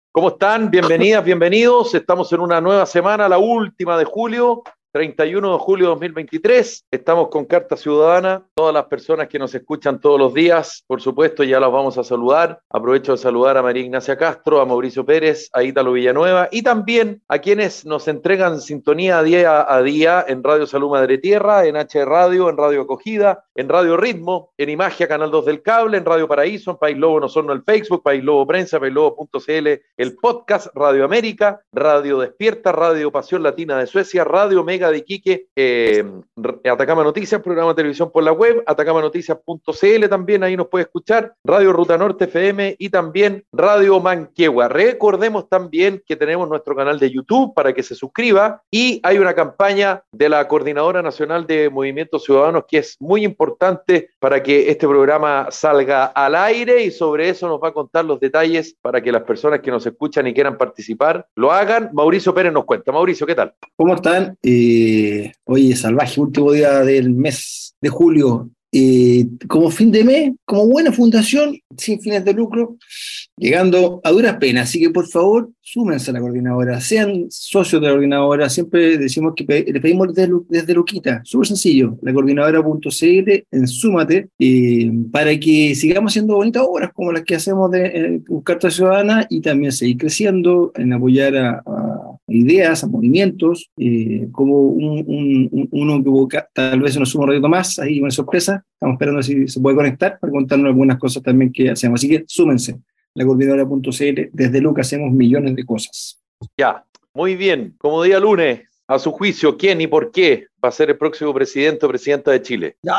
¿Cómo están? Bienvenidas, bienvenidos. Estamos en una nueva semana, la última de julio, 31 de julio de 2023. Estamos con Carta Ciudadana. Todas las personas que nos escuchan todos los días, por supuesto, ya las vamos a saludar. Aprovecho de saludar a María Ignacia Castro, a Mauricio Pérez, a Ítalo Villanueva y también a quienes nos entregan sintonía día a día en Radio Salud Madre Tierra, en H Radio, en Radio Acogida, en Radio Ritmo, en Imagia, Canal 2 del Cable, en Radio Paraíso, en País Lobo Nosorno, el Facebook, País Lobo Prensa, paislobo.cl, el podcast, Radio América, Radio Despierta, Radio Pasión Latina de Suecia, Radio Mega de Iquique, Atacama Noticias, programa de televisión por la web, atacamanoticias.cl también, ahí nos puede escuchar, Radio Ruta Norte FM y también Radio Manquehue. Recordemos también que tenemos nuestro canal de YouTube para que se suscriba y hay una campaña de la Coordinadora Nacional de Movimientos Ciudadanos que es muy importante para que este programa salga al aire y sobre eso nos va a contar los detalles para que las personas que nos escuchan y quieran participar lo hagan. Mauricio Pérez nos cuenta. Mauricio, ¿qué tal? ¿Cómo están? Hoy es salvaje, último día del mes de julio. Como fin de mes, como buena fundación, sin fines de lucro, llegando a duras penas. Así que por favor, súmense a la coordinadora, sean socios de la coordinadora. Siempre decimos que le pedimos desde Luquita, súper sencillo, la coordinadora.cl, en Súmate, para que sigamos haciendo bonitas obras como las que hacemos de Carta Ciudadana y también seguir creciendo en apoyar a ideas, a movimientos, como uno que tal vez nos suma un ratito más, ahí una sorpresa. Estamos esperando si se puede conectar para contarnos algunas cosas también que hacemos. Así que súmense, la coordinadora.cl, desde Luca hacemos millones de cosas. Ya, muy bien. Como día lunes, a su juicio, ¿quién y por qué va a ser el próximo presidente o presidenta de Chile? No.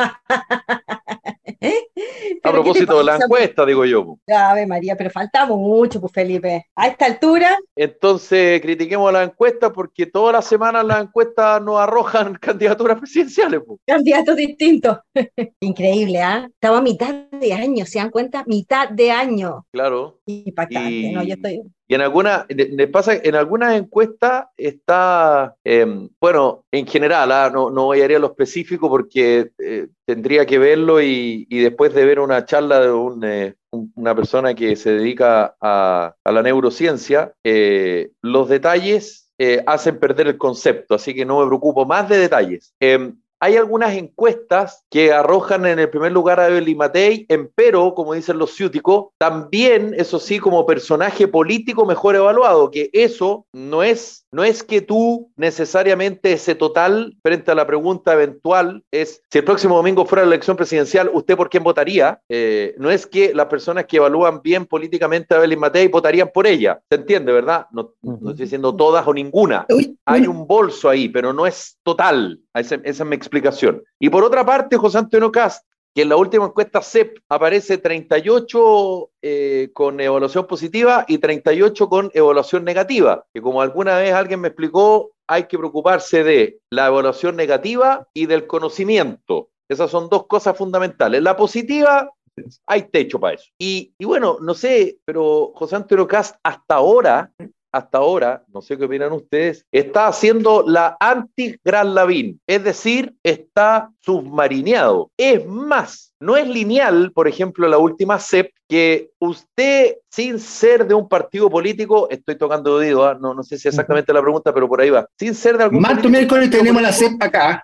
A propósito de la encuesta, digo yo. Ave María, pero faltamos mucho, pues Felipe. A esta altura. Entonces, critiquemos la encuesta porque todas las semanas las encuestas nos arrojan candidaturas presidenciales. Pues. Candidatos distintos. Increíble, ¿ah? ¿Eh? Estamos a mitad de año, ¿se dan cuenta? Mitad de año. Claro. Impactante, ¿no? Yo estoy... Y en algunas encuestas está, bueno, en general, no voy a ir a lo específico porque tendría que verlo y después de ver una charla de una persona que se dedica a la neurociencia, los detalles hacen perder el concepto, así que no me preocupo más de detalles. Hay algunas encuestas que arrojan en el primer lugar a Evelyn Matei, empero, como dicen los ciúticos, también, eso sí, como personaje político mejor evaluado, que eso no es que tú necesariamente ese total, frente a la pregunta eventual, es si el próximo domingo fuera la elección presidencial, ¿usted por quién votaría? No es que las personas que evalúan bien políticamente a Evelyn Matei votarían por ella, ¿se entiende, verdad? No estoy diciendo todas o ninguna. Hay un bolso ahí, pero no es total. Esa es mi explicación. Y por otra parte, José Antonio Kast, que en la última encuesta CEP aparece 38 con evaluación positiva y 38 con evaluación negativa, que como alguna vez alguien me explicó, hay que preocuparse de la evaluación negativa y del conocimiento. Esas son dos cosas fundamentales. La positiva, hay techo para eso. Y bueno, no sé, pero José Antonio Kast hasta ahora, no sé qué opinan ustedes, está haciendo la anti-Gran Lavín, es decir, está submarineado. Es más, no es lineal, por ejemplo, la última CEP, que usted, sin ser de un partido político, estoy tocando de oído, no sé si exactamente la pregunta, pero por ahí va, sin ser de algún martes o miércoles tenemos la CEP acá,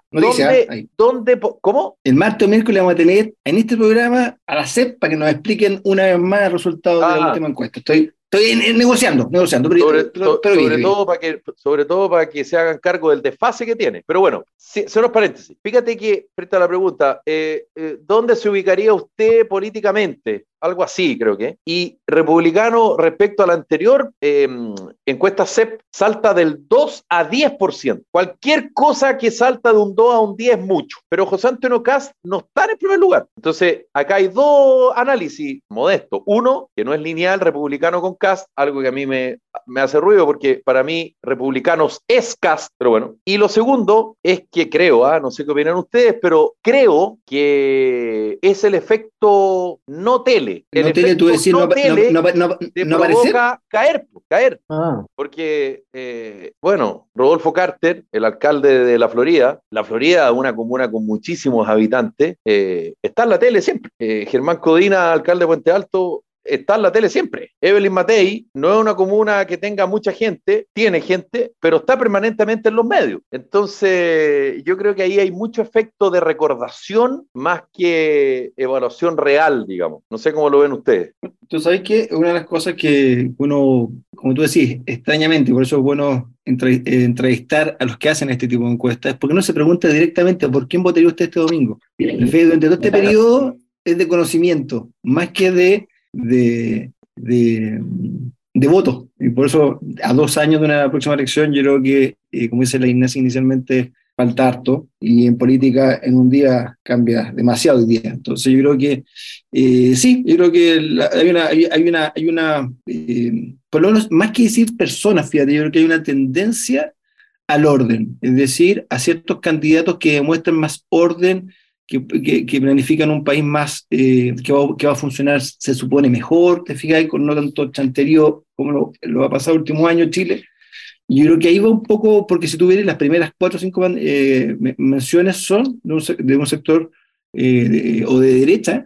¿Cómo? El martes o miércoles vamos a tener en este programa a la CEP para que nos expliquen una vez más el resultado de la última encuesta. Estoy negociando. Sobre todo para que se hagan cargo del desfase que tiene. Pero bueno, son los paréntesis. Fíjate que, frente a la pregunta, ¿dónde se ubicaría usted políticamente? Algo así, creo que. Y republicano, respecto a la anterior encuesta CEP, salta del 2 a 10%. Cualquier cosa que salta de un 2 a un 10 es mucho. Pero José Antonio Kast no está en el primer lugar. Entonces, acá hay dos análisis modestos. Uno, que no es lineal, republicano con Kast, algo que a mí me hace ruido porque para mí republicanos es Kast, pero bueno. Y lo segundo es que creo, no sé qué opinan ustedes, pero creo que es el efecto no tele. El efecto no tele te provoca caer. Porque, bueno, Rodolfo Carter, el alcalde de La Florida, una comuna con muchísimos habitantes, está en la tele siempre. Germán Codina, alcalde de Puente Alto, está en la tele siempre. Evelyn Matei no es una comuna que tenga mucha gente, tiene gente, pero está permanentemente en los medios. Entonces, yo creo que ahí hay mucho efecto de recordación más que evaluación real, digamos. No sé cómo lo ven ustedes. Tú sabes que una de las cosas que uno, como tú decís, extrañamente, por eso es bueno entrevistar a los que hacen este tipo de encuestas, es porque no se pregunta directamente por quién votaría usted este domingo. El FED durante todo este periodo es de conocimiento, más que de, de voto. Y por eso, a 2 años de una próxima elección, yo creo que, como dice la Ignacia inicialmente, falta harto, y en política en un día cambia demasiado el día. Entonces yo creo que sí, yo creo que por lo menos, más que decir personas, fíjate, yo creo que hay una tendencia al orden, es decir, a ciertos candidatos que demuestran más orden, que planifican un país más, que va a funcionar, se supone, mejor, te fijas, con no tanto chanterío como lo ha pasado el último año Chile. Y yo creo que ahí va un poco, porque si tú ves las primeras 4 o 5 menciones son de un sector o de derecha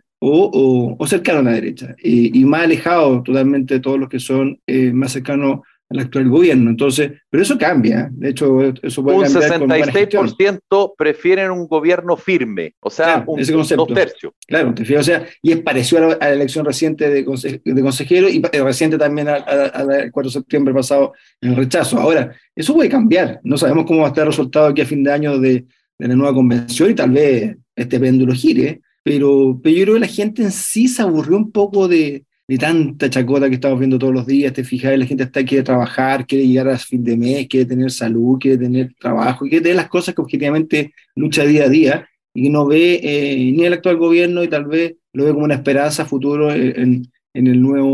o cercano a la derecha, y más alejado totalmente de todos los que son más cercanos al actual gobierno. Entonces, pero eso cambia, de hecho, eso puede Un cambiar con buena gestión. 66% prefieren un gobierno firme, o sea, Claro, ese concepto. 2/3. Claro, te fijas, o sea, y es parecido a la elección reciente de consejero y reciente también al 4 de septiembre pasado en el rechazo. Ahora, eso puede cambiar, no sabemos cómo va a estar el resultado aquí a fin de año de la nueva convención, y tal vez este péndulo gire, pero yo creo que la gente en sí se aburrió un poco de tanta chacota que estamos viendo todos los días. Te fijas, la gente quiere trabajar, quiere llegar a fin de mes, quiere tener salud, quiere tener trabajo, quiere tener las cosas que objetivamente lucha día a día, y que no ve ni el actual gobierno, y tal vez lo ve como una esperanza futuro en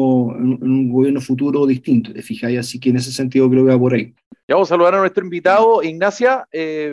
un gobierno futuro distinto, te fijas, así que en ese sentido creo que va por ahí. Ya vamos a saludar a nuestro invitado, Ignacia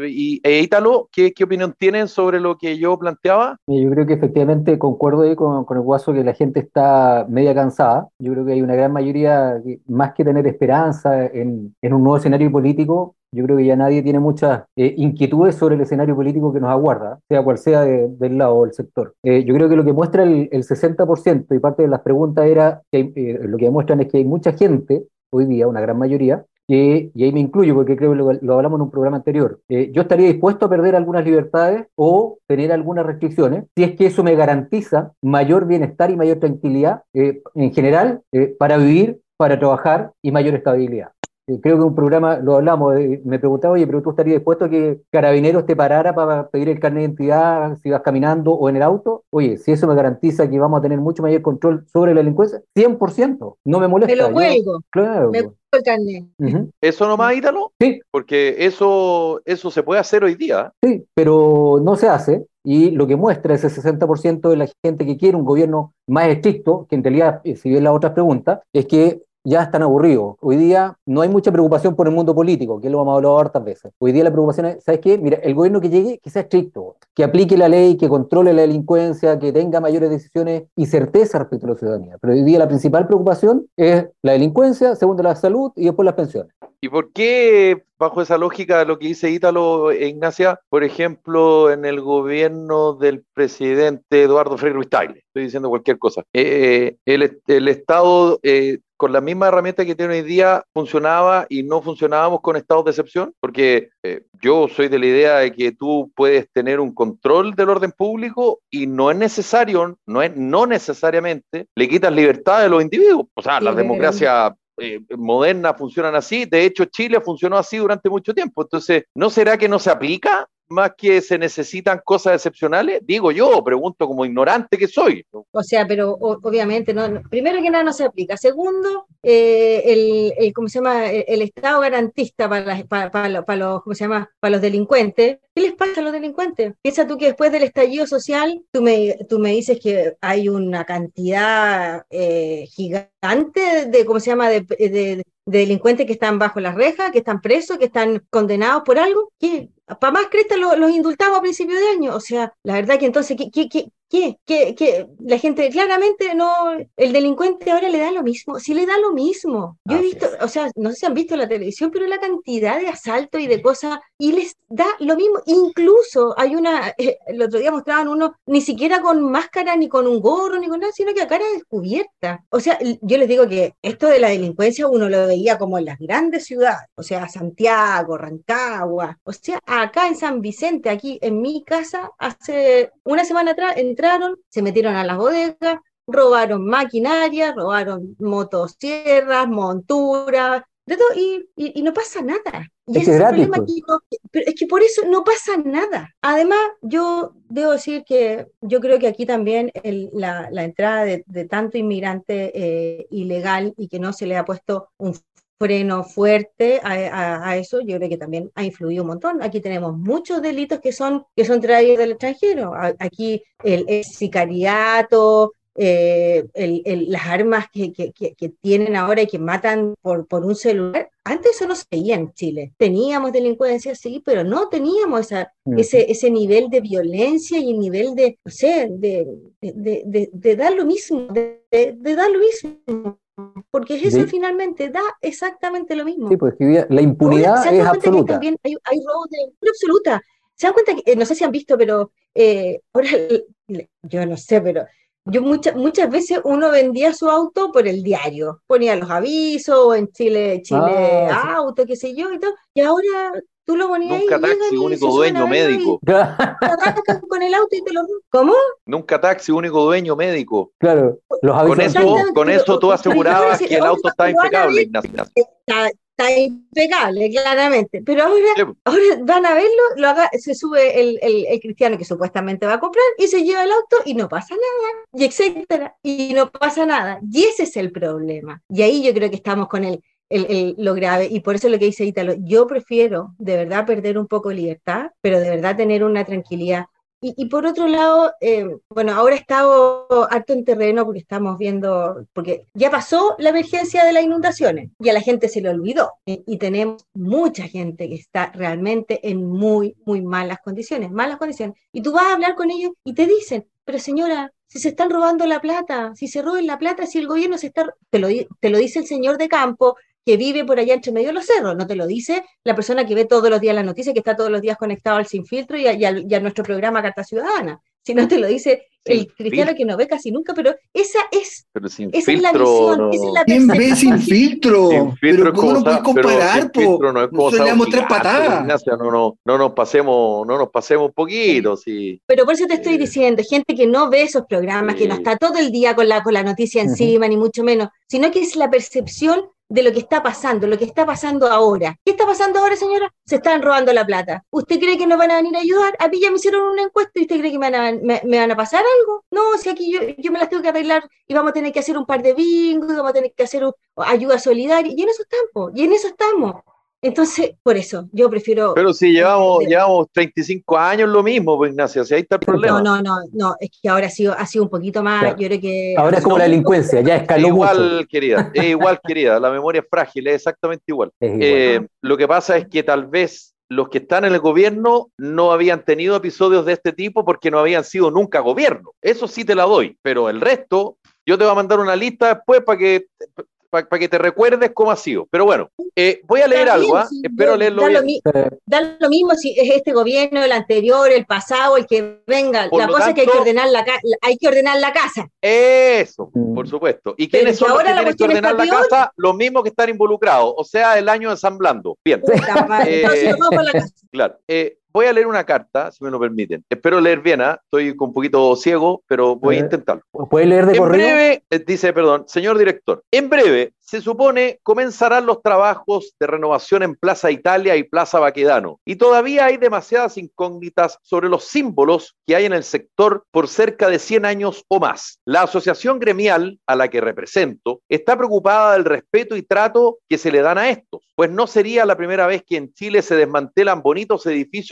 e Ítalo. ¿Qué opinión tienen sobre lo que yo planteaba? Yo creo que efectivamente concuerdo ahí con el Guaso, que la gente está media cansada. Yo creo que hay una gran mayoría, más que tener esperanza en un nuevo escenario político, yo creo que ya nadie tiene muchas inquietudes sobre el escenario político que nos aguarda, sea cual sea del lado o del sector. Yo creo que lo que muestra el 60%, y parte de las preguntas era, lo que demuestran es que hay mucha gente hoy día, una gran mayoría, y ahí me incluyo porque creo que lo hablamos en un programa anterior, yo estaría dispuesto a perder algunas libertades o tener algunas restricciones si es que eso me garantiza mayor bienestar y mayor tranquilidad en general, para vivir, para trabajar y mayor estabilidad. Creo que un programa, lo hablamos, me preguntaba, oye, pero ¿tú estarías dispuesto a que Carabineros te parara para pedir el carnet de identidad si vas caminando o en el auto? Oye, si eso me garantiza que vamos a tener mucho mayor control sobre la delincuencia, 100%, no me molesta. Me lo cuelgo. Claro. Me cuelgo el carnet. Uh-huh. ¿Eso nomás, Ítalo? Sí. Porque eso se puede hacer hoy día. Sí, pero no se hace. Y lo que muestra ese 60% de la gente que quiere un gobierno más estricto, que en realidad, si ves las otras preguntas, es que ya están aburridos. Hoy día no hay mucha preocupación por el mundo político, que lo hemos hablado hartas veces. Hoy día la preocupación es, ¿sabes qué? Mira, el gobierno que llegue, que sea estricto, que aplique la ley, que controle la delincuencia, que tenga mayores decisiones y certeza respecto a la ciudadanía. Pero hoy día la principal preocupación es la delincuencia, segundo la salud y después las pensiones. ¿Y por qué, bajo esa lógica, lo que dice Ítalo e Ignacia, por ejemplo, en el gobierno del presidente Eduardo Frei Ruiz-Tagle, estoy diciendo cualquier cosa, el Estado, con la misma herramienta que tiene hoy día, funcionaba y no funcionábamos con estados de excepción? Porque yo soy de la idea de que tú puedes tener un control del orden público y no es necesario, no necesariamente le quitas libertad a los individuos. O sea, las democracias modernas funcionan así. De hecho, Chile funcionó así durante mucho tiempo. Entonces, ¿no será que no se aplica más que se necesitan cosas excepcionales? Digo yo, pregunto como ignorante que soy. O sea, pero obviamente, primero que nada no se aplica. Segundo, ¿cómo se llama? El Estado garantista para los, ¿cómo se llama? Para los delincuentes. ¿Qué les pasa a los delincuentes? Piensa tú que después del estallido social, tú me dices que hay una cantidad gigante de, ¿cómo se llama? De delincuentes que están bajo las rejas, que están presos, que están condenados por algo. ¿Qué? Para más cresta los indultamos a principios de año. O sea, la verdad que entonces, Que la gente claramente no, el delincuente ahora le da lo mismo, sí le da lo mismo. Yo he visto, o sea, no sé si han visto la televisión, pero la cantidad de asaltos y de cosas, y les da lo mismo. Incluso hay el otro día mostraban uno, ni siquiera con máscara, ni con un gorro, ni con nada, sino que a cara descubierta. O sea, yo les digo que esto de la delincuencia uno lo veía como en las grandes ciudades, o sea, Santiago, Rancagua, o sea, acá en San Vicente, aquí en mi casa, hace una semana atrás entraron, se metieron a las bodegas, robaron maquinaria, robaron motosierras, monturas, de todo, y no pasa nada. Y Es ese que es es el gratis, problema pues. aquí, pero es que por eso no pasa nada. Además, yo debo decir que yo creo que aquí también la entrada de tanto inmigrante ilegal y que no se le ha puesto un freno fuerte a eso, yo creo que también ha influido un montón. Aquí tenemos muchos delitos que son traídos del extranjero. Aquí el sicariato, las armas que tienen ahora y que matan por un celular. Antes eso no se veía en Chile. Teníamos delincuencia, sí, pero no teníamos ese nivel de violencia y el nivel de, no sé, de dar lo mismo, de dar lo mismo. Porque eso De, finalmente da exactamente lo mismo. sí, pues que hoy día la Ahora, ¿se impunidad han es dado cuenta que absoluta. también hay robos de absoluta? ¿Se dan cuenta que, no sé si han visto, pero ahora, yo no sé, pero yo muchas veces uno vendía su auto por el diario, ponía los avisos en Chile Ah, sí. Auto, qué sé yo, y todo, y ahora tú lo ponías ahí Nunca y llegan taxi, y único se suben a dueño verlo y médico. te arrancan con el auto y te lo roban. ¿Cómo? Nunca taxi, único dueño médico. Claro, los Con avisos eso, antiguos. Exactamente, con eso tú pero es que ahora, asegurabas que el auto está lo van a impecable, ver, Ignacio. está impecable, claramente, pero ahora, Sí, ahora van a verlo, se sube el cristiano que supuestamente va a comprar y se lleva el auto y no pasa nada, y etcétera, y no pasa nada, y ese es el problema, y ahí yo creo que estamos con lo grave, y por eso lo que dice Ítalo, yo prefiero de verdad perder un poco de libertad, pero de verdad tener una tranquilidad. Y por otro lado, bueno, ahora he estado harto en terreno porque estamos viendo, porque ya pasó la emergencia de las inundaciones y a la gente se le olvidó. Y tenemos mucha gente que está realmente en muy, muy malas condiciones, malas condiciones. Y tú vas a hablar con ellos y te dicen, pero señora, si se están robando la plata, si se roben la plata, si el gobierno se está... te lo dice el señor de campo que vive por allá entre medio de los cerros, no te lo dice la persona que ve todos los días las noticias, que está todos los días conectado al Sin Filtro y a nuestro programa Carta Ciudadana, sino te lo dice sin el cristiano filtro, que no ve casi nunca, pero pero sin esa es la filtro visión, esa es no. la ¿Quién ve sin percepción. Sin filtro? filtro Pero es ¿cómo como no puedes pero sin comparar, po? filtro no es como Nosotros le sábado damos tres gigante, pues patadas. Ignacio, no nos pasemos un poquito, sí. Pero por eso te estoy Eh, diciendo, gente que no ve esos programas, que no sí. está todo el día con la noticia Ujú. encima, ni mucho menos, sino que es la percepción de lo que está pasando, lo que está pasando ahora. ¿Qué está pasando ahora, señora? Se están robando la plata. ¿Usted cree que nos van a venir a ayudar? A mí ya me hicieron una encuesta y usted cree que me van a pasar algo. No, si aquí yo me las tengo que arreglar y vamos a tener que hacer un par de bingos, y vamos a tener que hacer ayuda solidaria, y en eso estamos, y en eso estamos. Entonces, por eso, yo prefiero Pero si llevamos 35 años lo mismo, pues Ignacio, si ahí está el Sí, no, problema. no, no, no, es que ahora ha sido un poquito más, claro. yo creo que Ahora es como la sí, delincuencia, ya escaló mucho. Es igual, querida, la memoria es frágil, es exactamente igual. Es igual. Lo que pasa es que tal vez los que están en el gobierno no habían tenido episodios de este tipo porque no habían sido nunca gobierno. Eso sí te la doy, pero el resto, yo te voy a mandar una lista después para que te recuerdes cómo ha sido. Pero bueno, voy a leer está algo, bien, ¿ah? sí, Espero leerlo bien. da lo mismo si es este gobierno, el anterior, el pasado, el que venga, Por la lo cosa es que hay que tanto, ordenar hay que ordenar la casa, eso, por Mm. supuesto. ¿Y pero quiénes que son los ahora que la tienen que cuestión ordenar está la peor, casa? Los mismos que están involucrados, o sea, el año ensamblando. Bien. puta madre, no, si nos vamos para la casa. Claro. Voy a leer una carta, si me lo permiten. Espero leer bien, ¿ah? Estoy un poquito ciego, pero voy a intentarlo. ¿Puedes leer de En corrido? breve, dice, perdón, señor director, en breve, se supone, comenzarán los trabajos de renovación en Plaza Italia y Plaza Baquedano. Y todavía hay demasiadas incógnitas sobre los símbolos que hay en el sector por cerca de 100 años o más. La asociación gremial a la que represento está preocupada del respeto y trato que se le dan a estos, pues no sería la primera vez que en Chile se desmantelan bonitos edificios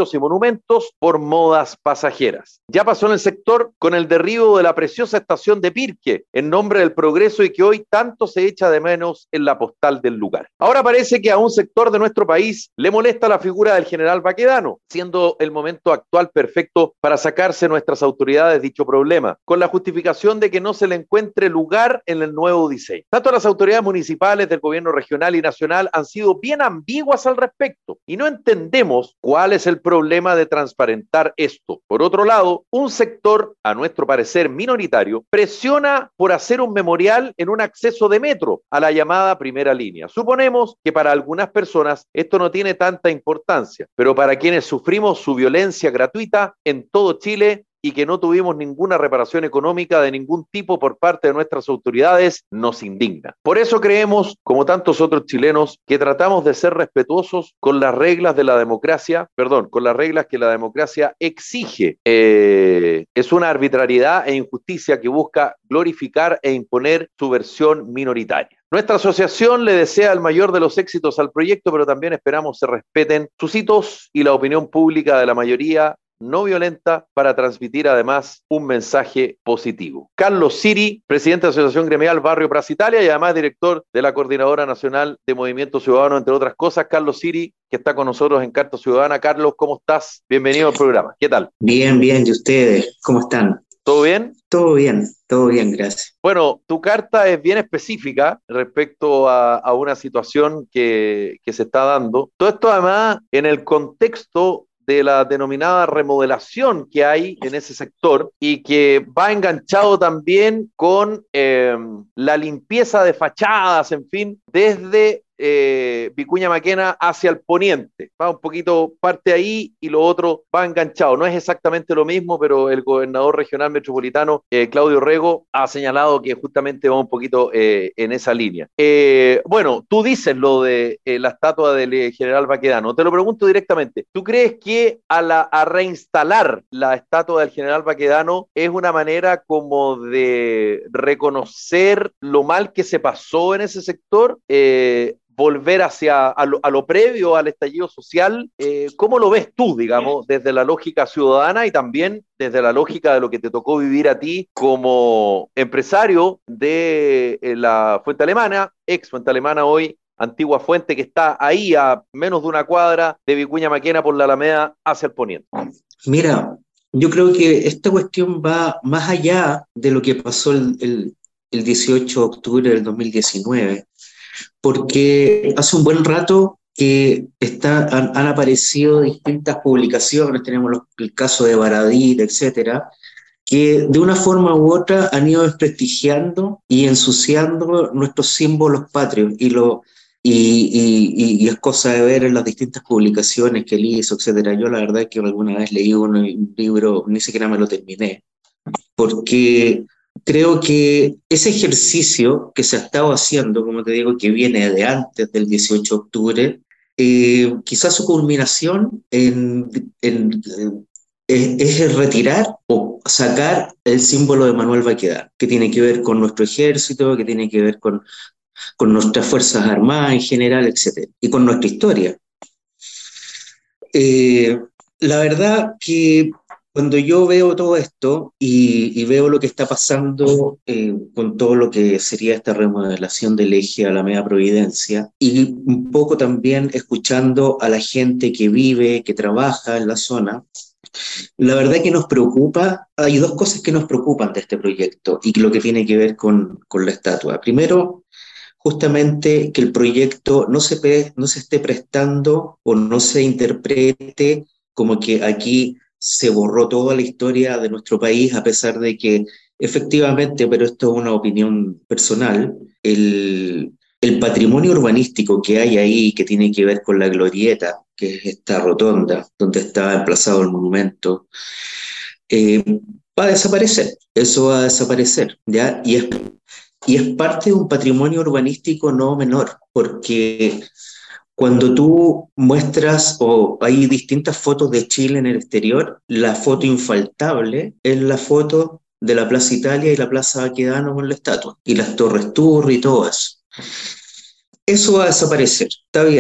museos y monumentos por modas pasajeras. Ya pasó en el sector con el derribo de la preciosa estación de Pirque en nombre del progreso y que hoy tanto se echa de menos en la postal del lugar. Ahora parece que a un sector de nuestro país le molesta la figura del general Baquedano, siendo el momento actual perfecto para sacarse nuestras autoridades dicho problema, con la justificación de que no se le encuentre lugar en el nuevo diseño. Tanto las autoridades municipales del gobierno regional y nacional han sido bien ambiguas al respecto y no entendemos cuál es el problema de transparentar esto. Por otro lado, un sector, a nuestro parecer minoritario, presiona por hacer un memorial en un acceso de metro a la llamada primera línea. Suponemos que para algunas personas esto no tiene tanta importancia, pero para quienes sufrimos su violencia gratuita en todo Chile y que no tuvimos ninguna reparación económica de ningún tipo por parte de nuestras autoridades, nos indigna. Por eso creemos, como tantos otros chilenos, que tratamos de ser respetuosos con las reglas de la democracia, con las reglas que la democracia exige. Es una arbitrariedad e injusticia que busca glorificar e imponer su versión minoritaria. Nuestra asociación le desea el mayor de los éxitos al proyecto, pero también esperamos se respeten sus hitos y la opinión pública de la mayoría no violenta para transmitir además un mensaje positivo. Carlos Siri, presidente de la Asociación Gremial Barrio Plaza Italia y además director de la Coordinadora Nacional de Movimiento Ciudadano, entre otras cosas. Carlos Siri, que está con nosotros en Carta Ciudadana. Carlos, ¿cómo estás? Bienvenido al programa. ¿Qué tal? Bien, bien. ¿Y ustedes? ¿Cómo están? ¿Todo bien? Todo bien, gracias. Bueno, tu carta es bien específica respecto a una situación que se está dando. Todo esto además en el contexto de la denominada remodelación que hay en ese sector y que va enganchado también con la limpieza de fachadas, en fin, desde Vicuña Maquena hacia el poniente. Va un poquito parte ahí y lo otro va enganchado. No es exactamente lo mismo, pero el gobernador regional metropolitano, Claudio Rego, ha señalado que justamente va un poquito en esa línea. Bueno, tú dices lo de la estatua del general Baquedano. Te lo pregunto directamente. ¿Tú crees que a reinstalar la estatua del general Baquedano es una manera como de reconocer lo mal que se pasó en ese sector? Volver a lo previo al estallido social. ¿Cómo lo ves tú, digamos, desde la lógica ciudadana y también desde la lógica de lo que te tocó vivir a ti como empresario de la Fuente Alemana, ex Fuente Alemana hoy, antigua fuente que está ahí a menos de una cuadra de Vicuña Maquena por la Alameda hacia el poniente? Mira, yo creo que esta cuestión va más allá de lo que pasó el 18 de octubre del 2019. Porque hace un buen rato que han aparecido distintas publicaciones, tenemos el caso de Baradit, etcétera, que de una forma u otra han ido desprestigiando y ensuciando nuestros símbolos patrios, y es cosa de ver en las distintas publicaciones que él hizo, etcétera. Yo la verdad es que alguna vez leí un libro, ni siquiera me lo terminé, porque creo que ese ejercicio que se ha estado haciendo, como te digo, que viene de antes del 18 de octubre, quizás su culminación es retirar o sacar el símbolo de Manuel Baquedano, que tiene que ver con nuestro ejército, que tiene que ver con nuestras Fuerzas Armadas en general, etc. Y con nuestra historia. La verdad que cuando yo veo todo esto y veo lo que está pasando con todo lo que sería esta remodelación del eje Alameda Providencia, y un poco también escuchando a la gente que vive, que trabaja en la zona, la verdad que nos preocupa. Hay dos cosas que nos preocupan de este proyecto y lo que tiene que ver con la estatua. Primero, justamente que el proyecto no se esté prestando o no se interprete como que aquí se borró toda la historia de nuestro país, a pesar de que efectivamente, pero esto es una opinión personal, el patrimonio urbanístico que hay ahí, que tiene que ver con la glorieta, que es esta rotonda donde está emplazado el monumento, va a desaparecer. Eso va a desaparecer, ¿ya? Y es parte de un patrimonio urbanístico no menor, porque cuando tú muestras, o hay distintas fotos de Chile en el exterior, la foto infaltable es la foto de la Plaza Italia y la Plaza Baquedano con la estatua, y las Torres Turri y todo eso. Eso va a desaparecer, está bien,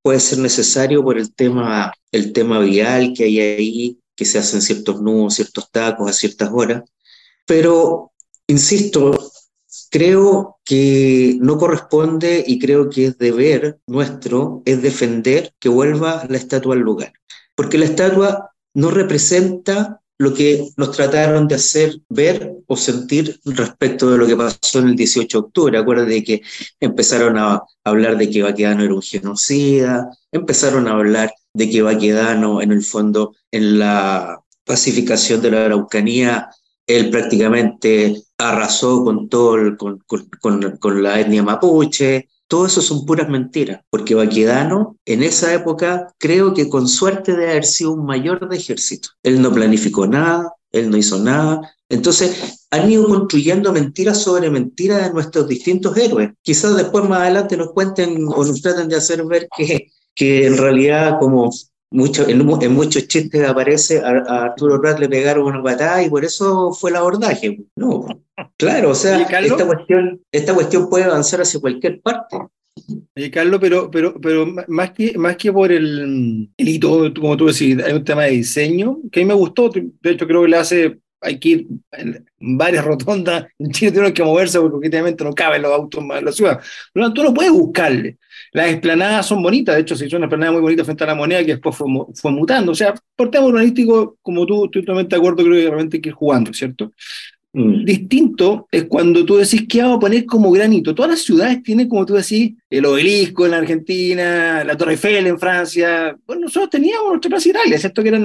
puede ser necesario por el tema vial que hay ahí, que se hacen ciertos nudos, ciertos tacos a ciertas horas, pero, insisto, creo que no corresponde y creo que es deber nuestro, es defender que vuelva la estatua al lugar, porque la estatua no representa lo que nos trataron de hacer ver o sentir respecto de lo que pasó en el 18 de octubre. Acuérdate que empezaron a hablar de que Baquedano era un genocida, empezaron a hablar de que Baquedano, en el fondo, en la pacificación de la Araucanía, él prácticamente arrasó con con la etnia mapuche. Todo eso son puras mentiras, porque Baquedano en esa época creo que con suerte de haber sido un mayor de ejército. Él no planificó nada, él no hizo nada. Entonces han ido construyendo mentiras sobre mentiras de nuestros distintos héroes. Quizás después más adelante nos cuenten o nos traten de hacer ver que en realidad como en muchos chistes aparece a Arturo Prat le pegaron una patada y por eso fue el abordaje. No, claro, o sea, esta cuestión puede avanzar hacia cualquier parte. Carlos, pero más que por el hito, como tú decís, hay un tema de diseño que a mí me gustó. De hecho, creo que hay que ir en varias rotondas. En Chile tienen que moverse porque obviamente no caben los autos más en la ciudad. Pero tú no puedes buscarle. Las explanadas son bonitas, de hecho, se hizo una explanada muy bonita frente a la Moneda que después fue mutando. O sea, por tema urbanístico, como tú, estoy totalmente de acuerdo, creo que realmente hay que ir jugando, ¿cierto? Distinto es cuando tú decís que vamos a poner como granito. Todas las ciudades tienen, como tú decís, el Obelisco en la Argentina, la Torre Eiffel en Francia. Bueno, nosotros teníamos nuestra Plaza Italia, ¿cierto? Que era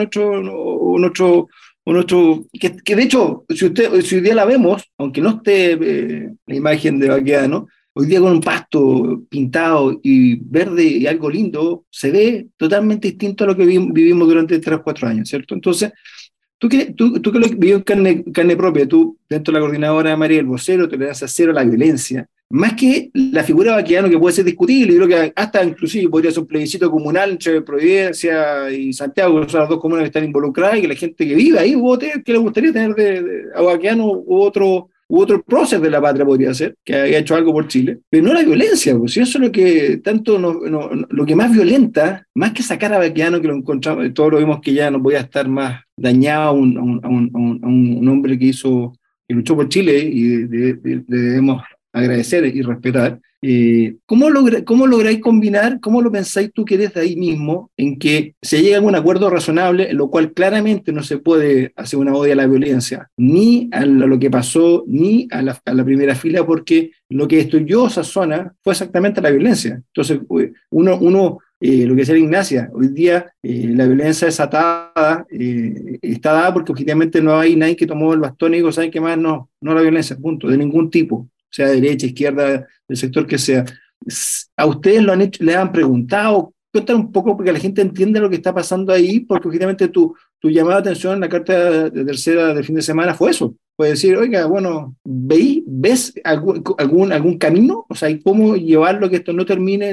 que de hecho, si hoy día la vemos, aunque no esté la imagen de Baquedano, hoy día con un pasto pintado y verde y algo lindo, se ve totalmente distinto a lo que vivimos durante 3 o 4 años, ¿cierto? Entonces, tú que lo vivió en carne propia, tú dentro de la coordinadora María del Vocero, tolerancia cero a la violencia, más que la figura de Baquedano que puede ser discutible, yo creo que hasta inclusive podría ser un plebiscito comunal entre Providencia y Santiago, que son las dos comunas que están involucradas, y que la gente que vive ahí vote, que le gustaría tener a Baquedano u otro prócer de la patria podría ser, que haya hecho algo por Chile, pero no la violencia, pues si eso es lo que tanto lo que más violenta, más que sacar a Baquedano, que lo encontramos, todos lo vimos que ya no podía estar más dañado a un hombre que luchó por Chile y le debemos agradecer y respetar. ¿Cómo lográis combinar, cómo lo pensáis tú que eres de ahí mismo, en que se llegue a un acuerdo razonable, en lo cual claramente no se puede hacer una odia a la violencia, ni a lo que pasó, ni a la primera fila, porque lo que destruyó esa zona fue exactamente la violencia? Entonces, lo que decía Ignacia, hoy día la violencia desatada está dada porque objetivamente no hay nadie que tomó el bastón y dijo, ¿saben qué más? No la violencia, punto, de ningún tipo, sea derecha, izquierda, del sector que sea. ¿A ustedes lo han hecho, les han preguntado? Cuéntanos un poco porque la gente entiende lo que está pasando ahí, porque objetivamente tu llamada de atención en la carta de tercera del fin de semana fue eso. Puede decir, oiga, bueno, ¿ves algún camino? O sea, ¿y cómo llevarlo que esto no termine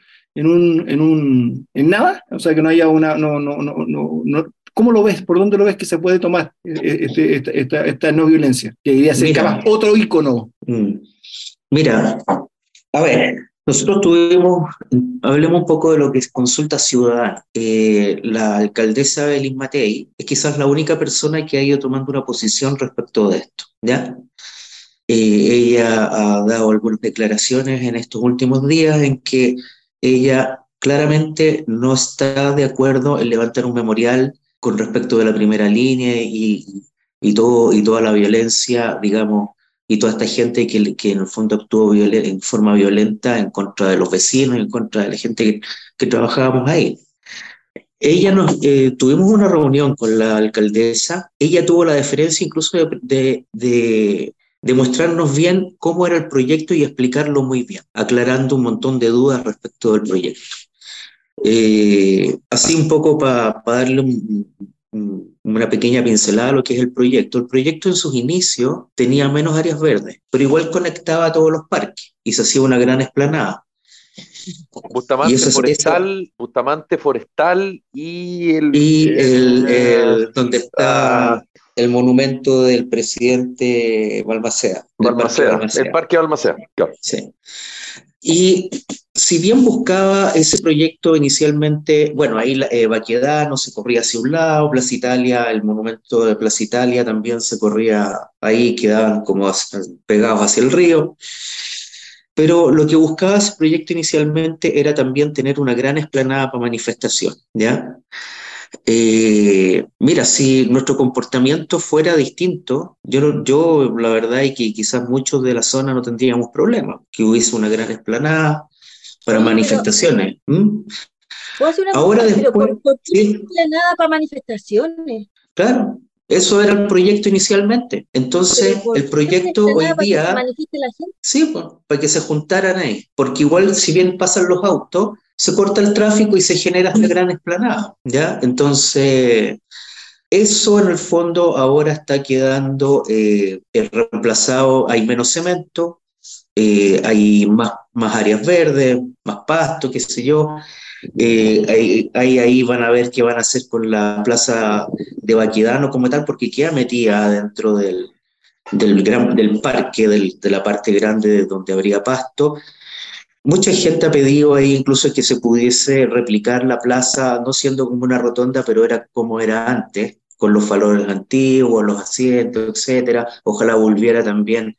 en nada? O sea, que no haya ¿cómo lo ves? ¿Por dónde lo ves que se puede tomar esta no violencia? Que diría ser capaz otro ícono. Mira, a ver, hablemos un poco de lo que es consulta ciudadana. La alcaldesa Belín Matei es quizás la única persona que ha ido tomando una posición respecto de esto, ¿ya? Ella ha dado algunas declaraciones en estos últimos días en que ella claramente no está de acuerdo en levantar un memorial con respecto de la primera línea y toda la violencia, digamos, y toda esta gente que en el fondo actuó en forma violenta en contra de los vecinos, en contra de la gente que trabajábamos ahí. Tuvimos una reunión con la alcaldesa, ella tuvo la deferencia incluso de mostrarnos bien cómo era el proyecto y explicarlo muy bien, aclarando un montón de dudas respecto del proyecto. Así un poco para darle una pequeña pincelada a lo que es el proyecto. El proyecto en sus inicios tenía menos áreas verdes, pero igual conectaba a todos los parques y se hacía una gran explanada. Bustamante Forestal y donde está el monumento del presidente Balmaceda, del Parque Balmaceda, Balmaceda. el Parque Balmaceda, claro. Sí. Y si bien buscaba ese proyecto inicialmente, bueno, ahí Baquedano se corría hacia un lado, Plaza Italia, el monumento de Plaza Italia también se corría ahí, quedaban como pegados hacia el río. Pero lo que buscaba ese proyecto inicialmente era también tener una gran explanada para manifestación, ¿ya? Mira, si nuestro comportamiento fuera distinto, yo la verdad es que quizás muchos de la zona no tendríamos problemas, que hubiese una gran explanada para Oye, pero manifestaciones. puedo hacer una Ahora consulta, pero después, ¿por qué sí, nada para manifestaciones? claro, eso era el proyecto inicialmente. Pero Entonces, ¿por el qué una proyecto hoy explanada para que se día, manifieste la gente? sí, pues, para que se juntaran ahí, porque igual si bien pasan los autos, se corta el tráfico y se genera esta gran explanada, ¿ya? Entonces, eso en el fondo ahora está quedando reemplazado, hay menos cemento, hay más áreas verdes, más pasto, qué sé yo. Ahí van a ver qué van a hacer con la plaza de Baquedano como tal, porque queda metida dentro del parque, de la parte grande donde habría pasto. Mucha gente ha pedido ahí incluso que se pudiese replicar la plaza, no siendo como una rotonda, pero era como era antes, con los valores antiguos, los asientos, etcétera. Ojalá volviera también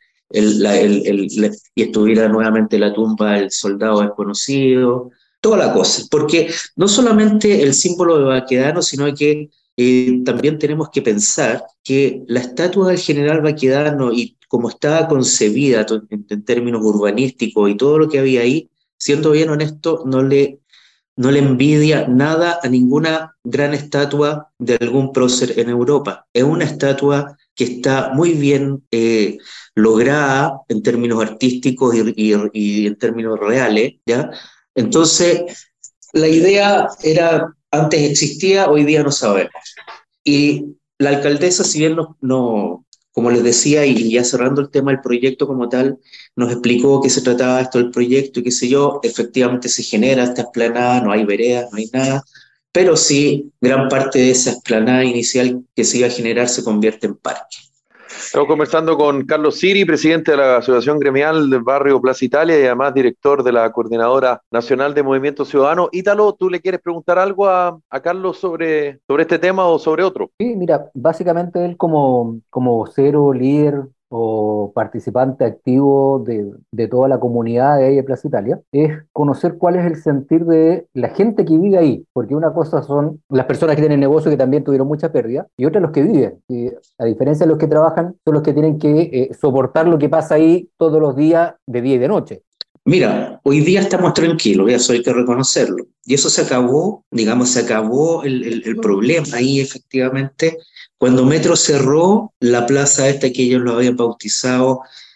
y estuviera nuevamente la tumba del soldado desconocido, toda la cosa. Porque no solamente el símbolo de Baquedano, sino que también tenemos que pensar que la estatua del general Baquedano y como estaba concebida en términos urbanísticos y todo lo que había ahí, siendo bien honesto, no le envidia nada a ninguna gran estatua de algún prócer en Europa. Es una estatua que está muy bien lograda en términos artísticos y en términos reales, ¿ya? Entonces, la idea era, antes existía, hoy día no sabemos. Y la alcaldesa, si bien como les decía, y ya cerrando el tema del proyecto como tal, nos explicó que se trataba esto del proyecto y qué sé yo, efectivamente se genera esta explanada, no hay veredas, no hay nada, pero sí, gran parte de esa explanada inicial que se iba a generar se convierte en parque. Estamos conversando con Carlos Siri, presidente de la Asociación Gremial del Barrio Plaza Italia y además director de la Coordinadora Nacional de Movimiento Ciudadano. Ítalo, ¿tú le quieres preguntar algo a Carlos sobre este tema o sobre otro? Sí, mira, básicamente él como vocero, líder o participante activo de toda la comunidad de ahí de Plaza Italia, es conocer cuál es el sentir de la gente que vive ahí, porque una cosa son las personas que tienen negocio que también tuvieron mucha pérdida, y otra los que viven, y a diferencia de los que trabajan, son los que tienen que soportar lo que pasa ahí todos los días de día y de noche. Mira, hoy día estamos tranquilos, eso hay que reconocerlo. Y eso se acabó, digamos, se acabó el problema ahí efectivamente. Cuando Metro cerró la plaza esta que ellos lo habían bautizado,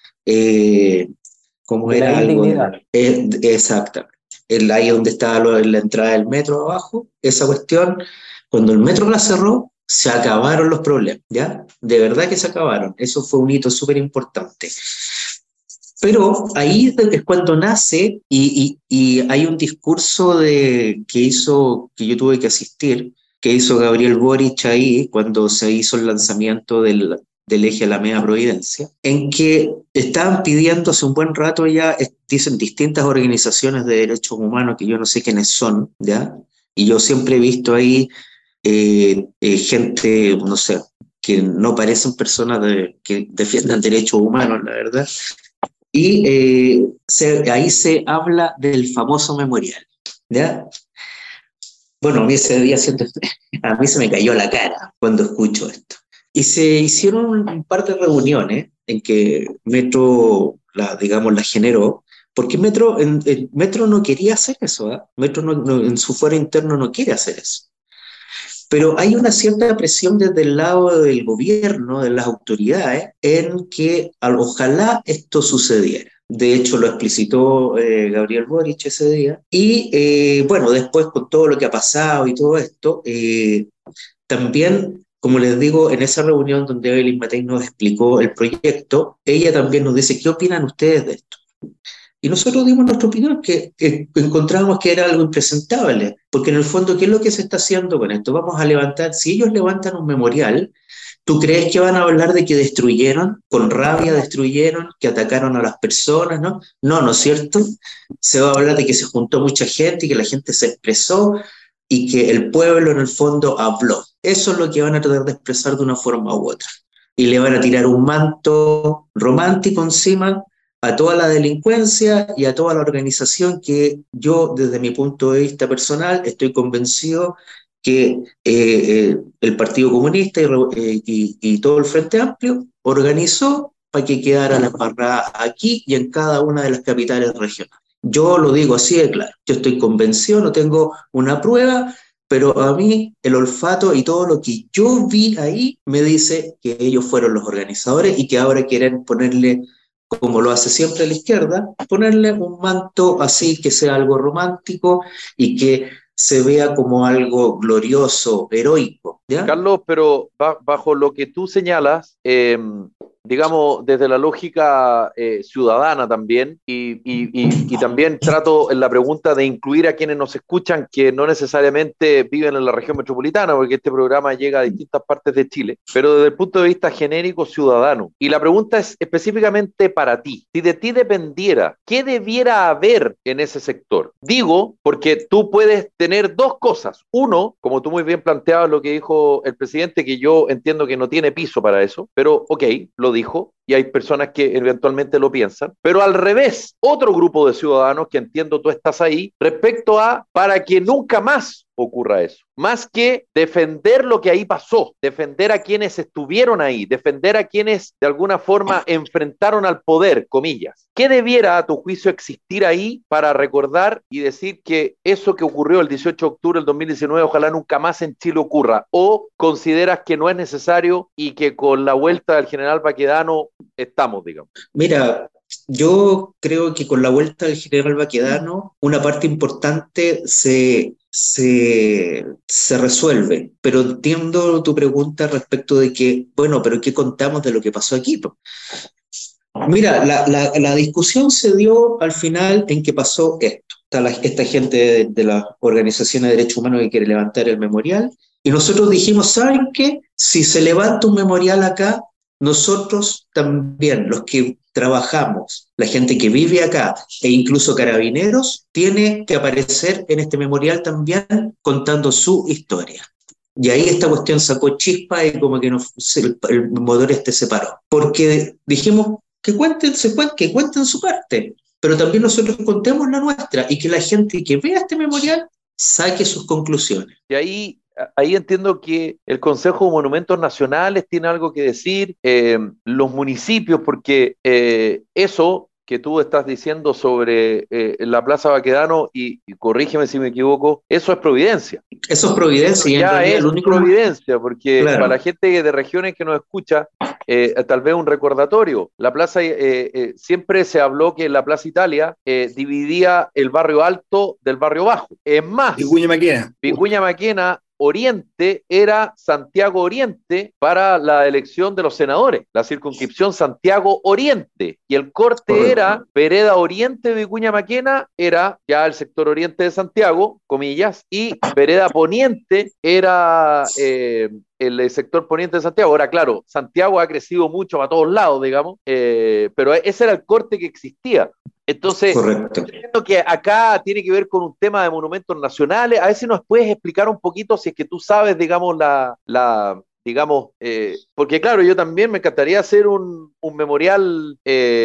como De la era algo indignidad. exacta, ahí donde estaba la entrada del metro abajo, esa cuestión, cuando el metro la cerró, se acabaron los problemas, ¿ya? De verdad que se acabaron. Eso fue un hito súper importante. Pero ahí es cuando nace y hay un discurso que yo tuve que asistir, que hizo Gabriel Boric ahí cuando se hizo el lanzamiento del eje Alameda Providencia, en que estaban pidiendo hace un buen rato ya, dicen distintas organizaciones de derechos humanos que yo no sé quiénes son, ¿ya? Y yo siempre he visto ahí gente, no sé, que no parecen personas que defiendan derechos humanos, la verdad. Y ahí se habla del famoso memorial, ¿ya? Bueno, a mí ese día a mí se me cayó la cara cuando escucho esto. Y se hicieron un par de reuniones en que Metro, digamos, la generó, porque Metro no quería hacer eso, ¿eh? Metro en su fuero interno no quiere hacer eso. Pero hay una cierta presión desde el lado del gobierno, de las autoridades, en que ojalá esto sucediera. De hecho, lo explicitó Gabriel Boric ese día. Y bueno, después con todo lo que ha pasado y todo esto, también, como les digo, en esa reunión donde Evelyn Matei nos explicó el proyecto, ella también nos dice, ¿qué opinan ustedes de esto? Y nosotros dimos nuestra opinión, que encontrábamos que era algo impresentable, porque en el fondo, ¿qué es lo que se está haciendo con esto? Vamos a levantar, si ellos levantan un memorial, ¿Tú crees que van a hablar de que destruyeron, con rabia destruyeron, que atacaron a las personas? No, no, ¿no es cierto? Se va a hablar de que se juntó mucha gente y que la gente se expresó y que el pueblo en el fondo habló. Eso es lo que van a tratar de expresar de una forma u otra. Y le van a tirar un manto romántico encima a toda la delincuencia y a toda la organización que yo, desde mi punto de vista personal, estoy convencido que el Partido Comunista y todo el Frente Amplio organizó para que quedara la embarrada aquí y en cada una de las capitales regionales. Yo lo digo así de claro, yo estoy convencido, no tengo una prueba, pero a mí el olfato y todo lo que yo vi ahí me dice que ellos fueron los organizadores y que ahora quieren ponerle, como lo hace siempre la izquierda, ponerle un manto así que sea algo romántico y que se vea como algo glorioso, heroico, ¿ya? Carlos, pero bajo lo que tú señalas, digamos, desde la lógica ciudadana también, y también trato en la pregunta de incluir a quienes nos escuchan que no necesariamente viven en la región metropolitana, porque este programa llega a distintas partes de Chile, pero desde el punto de vista genérico ciudadano. Y la pregunta es específicamente para ti. Si de ti dependiera, ¿qué debiera haber en ese sector? Digo, porque tú puedes tener dos cosas. Uno, como tú muy bien planteabas lo que dijo el presidente, que yo entiendo que no tiene piso para eso, pero ok, lo dijo, y hay personas que eventualmente lo piensan, pero al revés, otro grupo de ciudadanos que entiendo tú estás ahí, respecto a para que nunca más ocurra eso, más que defender lo que ahí pasó, defender a quienes estuvieron ahí, defender a quienes de alguna forma enfrentaron al poder, comillas. ¿Qué debiera a tu juicio existir ahí para recordar y decir que eso que ocurrió el 18 de octubre del 2019 ojalá nunca más en Chile ocurra? ¿O consideras que no es necesario y que con la vuelta del general Baquedano estamos, digamos? Mira, yo creo que con la vuelta del general Baquedano, una parte importante se resuelve, pero entiendo tu pregunta respecto de que, bueno, pero ¿qué contamos de lo que pasó aquí? Mira, la discusión se dio al final en que pasó esto. Está esta gente de las organizaciones de derechos humanos que quiere levantar el memorial, y nosotros dijimos, ¿saben qué? Si se levanta un memorial acá, nosotros también, los que trabajamos, la gente que vive acá e incluso carabineros, tiene que aparecer en este memorial también contando su historia. Y ahí esta cuestión sacó chispa y como que el motor se paró. Porque dijimos que cuenten su parte, pero también nosotros contemos la nuestra y que la gente que vea este memorial saque sus conclusiones. Y ahí entiendo que el Consejo de Monumentos Nacionales tiene algo que decir, los municipios, porque eso que tú estás diciendo sobre la Plaza Baquedano, y corrígeme si me equivoco, eso es Providencia. Eso es Providencia. Y ya es Providencia, porque claro, para la gente de regiones que nos escucha, tal vez un recordatorio. La plaza, siempre se habló que la Plaza Italia dividía el barrio alto del barrio bajo. Es más, Vicuña Maquena Oriente era Santiago Oriente para la elección de los senadores, la circunscripción Santiago Oriente, y el corte era Vereda Oriente de Vicuña Maquena, era ya el sector oriente de Santiago, comillas, y Vereda Poniente era el sector poniente de Santiago. Ahora, claro, Santiago ha crecido mucho a todos lados, digamos, pero ese era el corte que existía. Entonces, entiendo que acá tiene que ver con un tema de monumentos nacionales. A ver si nos puedes explicar un poquito, si es que tú sabes, digamos, digamos, porque claro, yo también me encantaría hacer un memorial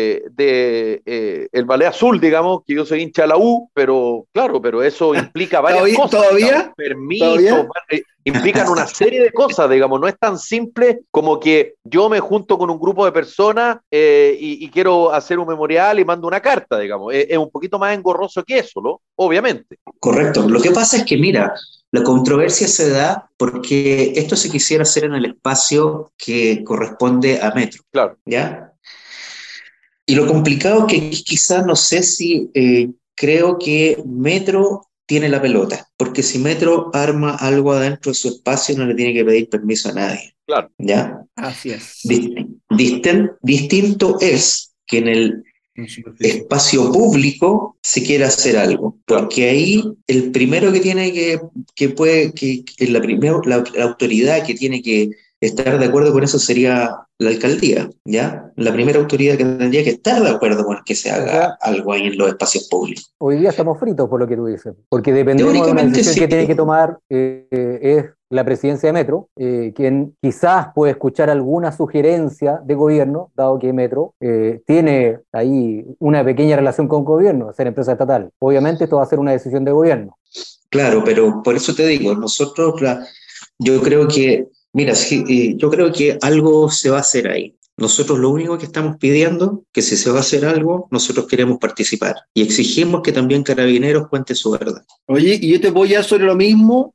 de el Ballet Azul, digamos, que yo soy hincha de la U, pero claro, pero eso implica varias cosas. ¿Todavía? Permisos, implican una serie de cosas, digamos, no es tan simple como que yo me junto con un grupo de personas y quiero hacer un memorial y mando una carta, digamos, es un poquito más engorroso que eso, ¿no? Obviamente. Correcto, lo que pasa es que, mira, la controversia se da porque esto se quisiera hacer en el espacio que corresponde a Metro. Claro. ¿Ya? Y lo complicado que quizás, no sé si creo que Metro tiene la pelota, porque si Metro arma algo adentro de su espacio no le tiene que pedir permiso a nadie. Claro. ¿Ya? Así es. Distinto es que en el espacio público se quiere hacer algo, porque ahí el primero que tiene la autoridad que tiene que estar de acuerdo con eso sería la alcaldía, ¿ya? La primera autoridad que tendría que estar de acuerdo con que se haga algo ahí en los espacios públicos. Hoy día estamos fritos por lo que tú dices, porque dependemos de una Teóricamente decisión que sí. tiene que tomar es la presidencia de Metro, quien quizás puede escuchar alguna sugerencia de gobierno, dado que Metro tiene ahí una pequeña relación con gobierno, ser empresa estatal. Obviamente esto va a ser una decisión de gobierno. Claro, pero por eso te digo, yo creo que, mira, yo creo que algo se va a hacer ahí. Nosotros lo único que estamos pidiendo, que si se va a hacer algo, nosotros queremos participar y exigimos que también Carabineros cuente su verdad. Oye, y yo te voy a sobre lo mismo.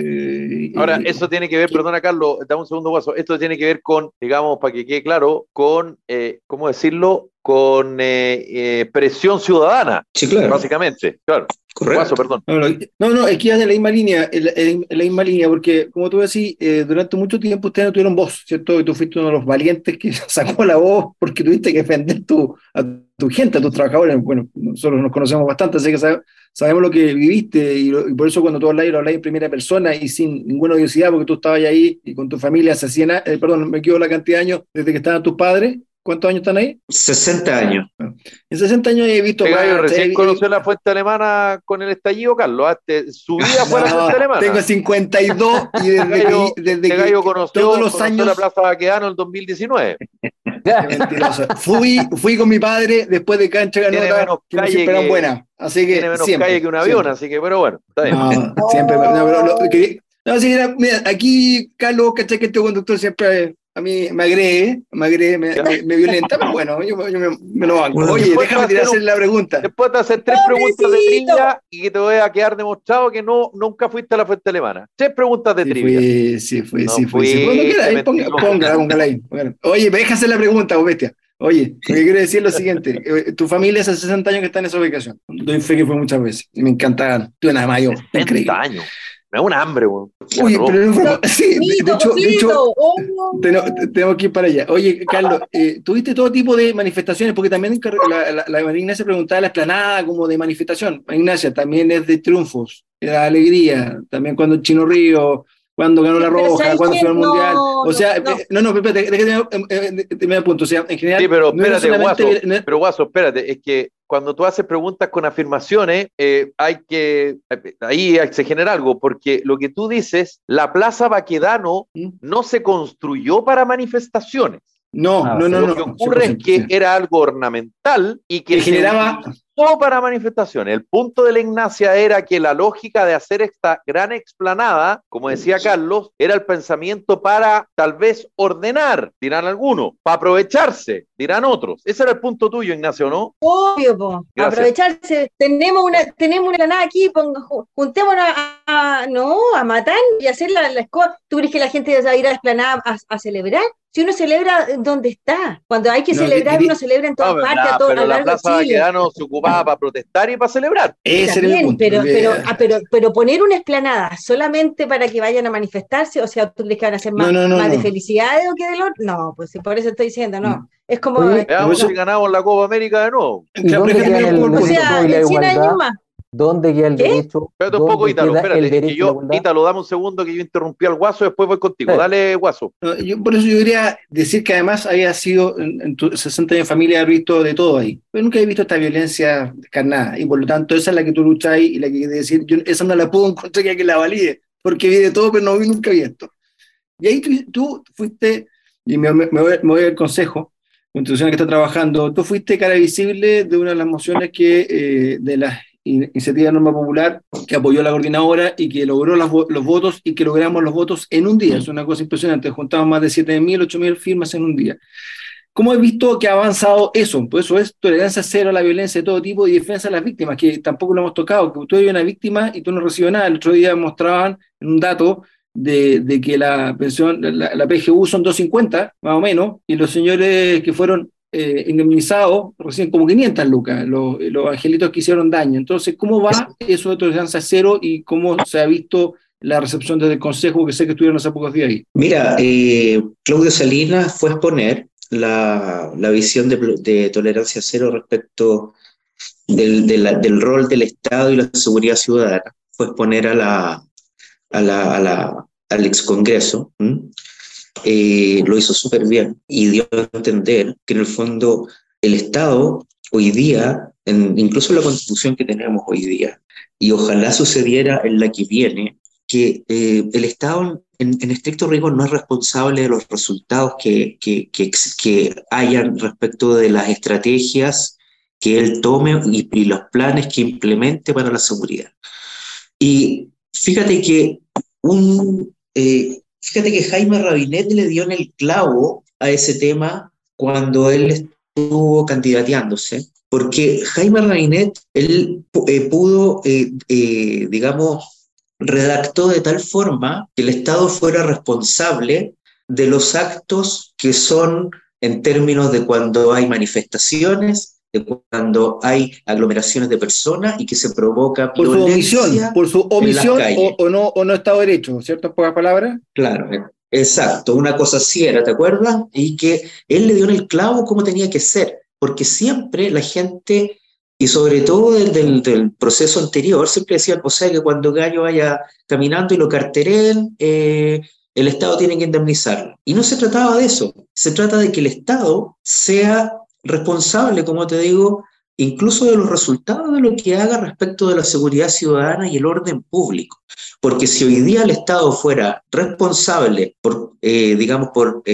Ahora, eso tiene que ver, perdona Carlos, dame un segundo paso, esto tiene que ver con, digamos, para que quede claro, con, ¿cómo decirlo? Con presión ciudadana, Sí, claro. básicamente, claro. Correcto. Paso, perdón. No, es que ya en la misma línea, en la misma línea, porque como tú decís, durante mucho tiempo ustedes no tuvieron voz, ¿cierto? Y tú fuiste uno de los valientes que sacó la voz porque tuviste que defender a tu gente, a tus trabajadores. Bueno, nosotros nos conocemos bastante, así que sabemos lo que viviste y por eso cuando tú hablas en primera persona y sin ninguna odiosidad, porque tú estabas ahí y con tu familia hace 100 años, perdón, me equivoco la cantidad de años desde que estaban tus padres. ¿Cuántos años están ahí? 60 años. En 60 años he visto Gallo más. recién conoció la fuente alemana con el estallido, Carlos. Su vida fue la fuente alemana. Tengo 52 y desde que Gallo conoció todos los años la Plaza Baquedano en el 2019. Mentiroso. Fui con mi padre después de cancha ganó que siempre eran buenas. Así que tiene menos siempre, calle que un avión, siempre. así que, pero bueno, está bien. No, siempre. No, sí, mira, aquí Carlos, caché que este conductor siempre a mí me agrede, me violenta, pero bueno, yo me lo banco. Oye, déjame hacer la pregunta. Después de hacer 3 preguntas de trivia y que te voy a quedar demostrado que nunca fuiste a la fuente alemana. 3 preguntas de trivia. Sí fui. Cuando Póngala ahí. Oye, me deja hacer la pregunta, bestia. Oye, lo que quiero decir es lo siguiente. Tu familia hace 60 años que está en esa ubicación. Doy fe que fue muchas veces. Y me encantaban. Tú nada más yo. 60 años. Me da un hambre, weón. Oye, pero sí, de hecho tenemos que ir para allá. Oye, Carlos, ¿tuviste todo tipo de manifestaciones? Porque también la María Ignacia preguntaba la explanada como de manifestación. María Ignacia también es de triunfos, de alegría, también cuando el Chino Río, cuando ganó la Roja, cuando fue al Mundial. O sea, espérate, déjame me apunto. O sea, en general. Sí, pero espérate, Guaso, pero Guaso, espérate, es que cuando tú haces preguntas con afirmaciones, ahí se genera algo, porque lo que tú dices, la Plaza Baquedano no se construyó para manifestaciones. No. Lo que ocurre es que era algo ornamental y que generaba para manifestaciones. El punto de la Ignacia era que la lógica de hacer esta gran explanada, como decía Carlos, era el pensamiento para tal vez ordenar, dirán algunos, para aprovecharse, dirán otros. Ese era el punto tuyo, Ignacio, ¿no? Obvio, po. Aprovecharse. Tenemos una explanada aquí, juntémonos a matar y hacer la escoba. ¿Tú crees que la gente va a ir a la explanada a celebrar? Si uno celebra, ¿dónde está? Cuando hay que celebrar, uno celebra en todas partes, a pero lo la largo de Plaza Chile. Baquedano se ocupaba para protestar y para celebrar. Ese era el punto. Pero poner una explanada solamente para que vayan a manifestarse, o sea, ¿tú crees que van a hacer más de felicidad o que de lo? No, pues por eso estoy diciendo, no. Es como... Veamos si ganamos la Copa América de nuevo. O sea, en 100 años más. ¿Dónde queda el derecho? Espérate un poco, Ítalo, espérate. Ítalo, dame un segundo que yo interrumpí al Guaso, después voy contigo. Sí. Dale, Guaso. Por eso yo quería decir que además había sido, en tu 60 años de familia, haber visto de todo ahí. Pero nunca he visto esta violencia descarnada. Y por lo tanto, esa es la que tú lucháis y la que quiero decir, yo esa no la puedo encontrar que la valide, porque vi de todo, pero nunca vi esto. Y ahí tú fuiste, y me voy al consejo, institución que está trabajando, tú fuiste cara visible de una de las mociones que, de las iniciativa de norma popular que apoyó la coordinadora y que logró los votos y que logramos los votos en un día. Es una cosa impresionante. Juntamos más de 7.000, 8.000 firmas en un día. ¿Cómo has visto que ha avanzado eso? Pues eso es tolerancia cero a la violencia de todo tipo y defensa de las víctimas, que tampoco lo hemos tocado, que tú eres una víctima y tú no recibes nada. El otro día mostraban un dato de que la pensión, la PGU son 250, más o menos, y los señores que fueron indemnizados recién como 500 lucas, los angelitos que hicieron daño. Entonces, ¿cómo va eso de tolerancia cero y cómo se ha visto la recepción desde el Consejo, que sé que estuvieron hace pocos días ahí? Mira, Claudio Salinas fue a exponer la visión de tolerancia cero respecto del rol del Estado y la seguridad ciudadana. Fue a exponer al ex Congreso. lo hizo súper bien y dio a entender que en el fondo el Estado hoy día, incluso en la Constitución que tenemos hoy día, y ojalá sucediera en la que viene, que el Estado en estricto rigor no es responsable de los resultados que hayan respecto de las estrategias que él tome y los planes que implemente para la seguridad. Y fíjate que fíjate que Jaime Rabinet le dio en el clavo a ese tema cuando él estuvo candidateándose, porque Jaime Rabinet, él pudo, digamos, redactó de tal forma que el Estado fuera responsable de los actos que son en términos de cuando hay manifestaciones, de cuando hay aglomeraciones de personas y que se provoca violencia por su en las omisión calles. o no Estado de Derecho, ¿cierto? En pocas palabras. Claro, exacto, una cosa así era, ¿te acuerdas? Y que él le dio en el clavo cómo tenía que ser, porque siempre la gente, y sobre todo del proceso anterior, siempre decían, o sea, que cuando Gallo vaya caminando y lo cartereen, el Estado tiene que indemnizarlo. Y no se trataba de eso, se trata de que el Estado sea responsable, como te digo, incluso de los resultados de lo que haga respecto de la seguridad ciudadana y el orden público. Porque si hoy día el Estado fuera responsable digamos,